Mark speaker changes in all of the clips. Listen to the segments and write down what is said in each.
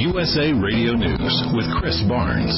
Speaker 1: USA Radio News with Chris Barnes.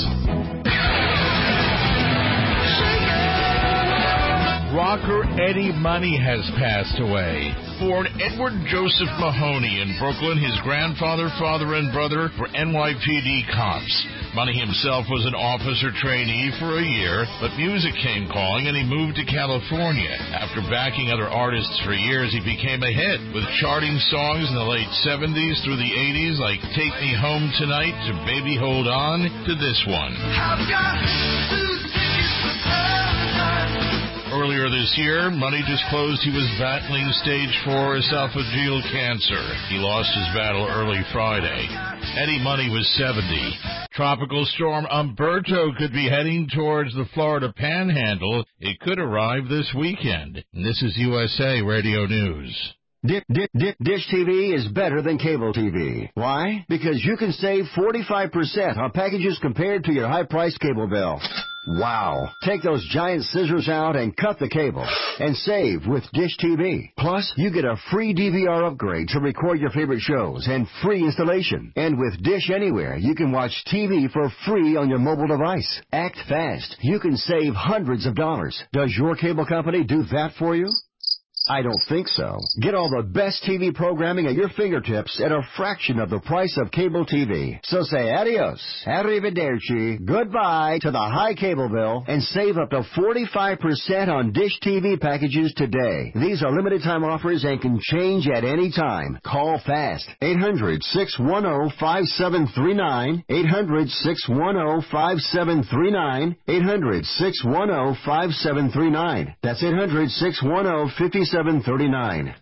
Speaker 2: Rocker Eddie Money has passed away. Born Edward Joseph Mahoney in Brooklyn, his grandfather, father, and brother were NYPD cops. Money himself was an officer trainee for a year, but music came calling and he moved to California. After backing other artists for years, he became a hit with charting songs in the late 70s through the 80s like Take Me Home Tonight to Baby Hold On to this one. I've got 2 tickets for paradise. Earlier this year, Money disclosed he was battling stage 4 esophageal cancer. He lost his battle early Friday. Eddie Money was 70. Tropical storm Umberto could be heading towards the Florida Panhandle. It could arrive this weekend. And this is USA Radio News.
Speaker 3: Dish TV is better than cable TV. Why? Because you can save 45% on packages compared to your high-priced cable bill. Wow. Take those giant scissors out and cut the cable and save with Dish TV. Plus, you get a free DVR upgrade to record your favorite shows and free installation. And with Dish Anywhere, you can watch TV for free on your mobile device. Act fast. You can save hundreds of dollars. Does your cable company do that for you? I don't think so. Get all the best TV programming at your fingertips at a fraction of the price of cable TV. So say adios, arrivederci, goodbye to the high cable bill and save up to 45% on Dish TV packages today. These are limited time offers and can change at any time. Call fast. 800-610-5739. 800-610-5739. 800-610-5739. That's 800-610-5739.